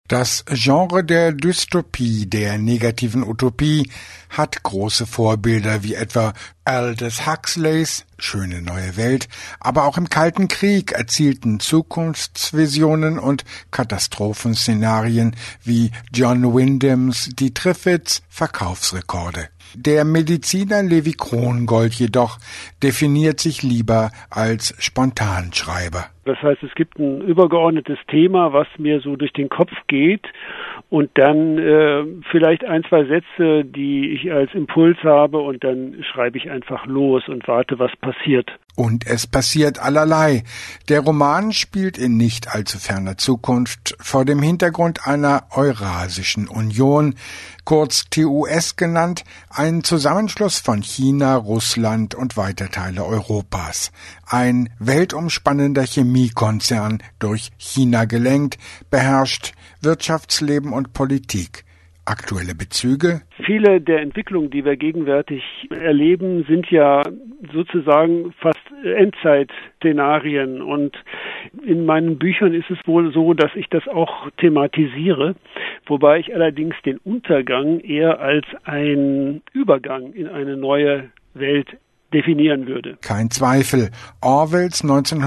Das Genre der Dystopie, der negativen Utopie, hat große Vorbilder wie etwa Aldous Huxleys Schöne neue Welt, aber auch im Kalten Krieg erzielten Zukunftsvisionen und Katastrophenszenarien wie John Wyndhams Die Triffids Verkaufsrekorde. Der Mediziner Levi Krongold jedoch definiert sich lieber als Spontanschreiber. Das heißt, es gibt ein übergeordnetes Thema, was mir so durch den Kopf geht und dann vielleicht ein, zwei Sätze, die ich als Impuls habe und dann schreibe ich einfach los und warte, was passiert. Und es passiert allerlei. Der Roman spielt in nicht allzu ferner Zukunft vor dem Hintergrund einer Eurasischen Union, kurz TUS genannt, ein Zusammenschluss von China, Russland und weiter Teile Europas. Ein weltumspannender Chemiekonzern, durch China gelenkt, beherrscht Wirtschaftsleben und Politik. Aktuelle Bezüge? Viele der Entwicklungen, die wir gegenwärtig erleben, sind ja sozusagen fast Endzeit-Szenarien. Und in meinen Büchern ist es wohl so, dass ich das auch thematisiere, wobei ich allerdings den Untergang eher als einen Übergang in eine neue Welt definieren würde. Kein Zweifel, Orwells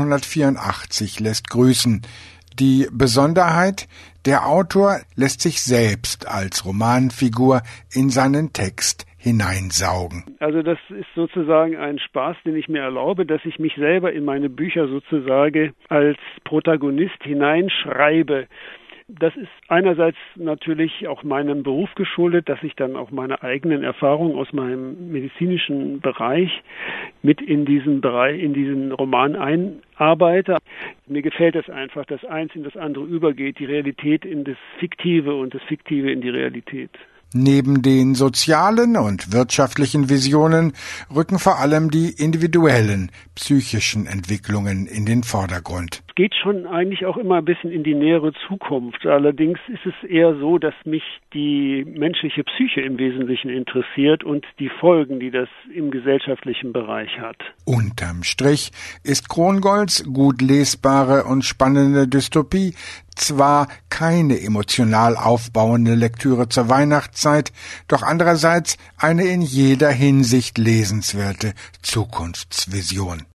1984 lässt grüßen. Die Besonderheit, der Autor lässt sich selbst als Romanfigur in seinen Text hineinsaugen. Also das ist sozusagen ein Spaß, den ich mir erlaube, dass ich mich selber in meine Bücher sozusagen als Protagonist hineinschreibe. Das ist einerseits natürlich auch meinem Beruf geschuldet, dass ich dann auch meine eigenen Erfahrungen aus meinem medizinischen Bereich mit in diesen Roman einarbeite. Mir gefällt es einfach, dass eins in das andere übergeht, die Realität in das Fiktive und das Fiktive in die Realität. Neben den sozialen und wirtschaftlichen Visionen rücken vor allem die individuellen, psychischen Entwicklungen in den Vordergrund. Es geht schon eigentlich auch immer ein bisschen in die nähere Zukunft. Allerdings ist es eher so, dass mich die menschliche Psyche im Wesentlichen interessiert und die Folgen, die das im gesellschaftlichen Bereich hat. Unterm Strich ist Krongolds gut lesbare und spannende Dystopie zwar keine emotional aufbauende Lektüre zur Weihnachtszeit, doch andererseits eine in jeder Hinsicht lesenswerte Zukunftsvision.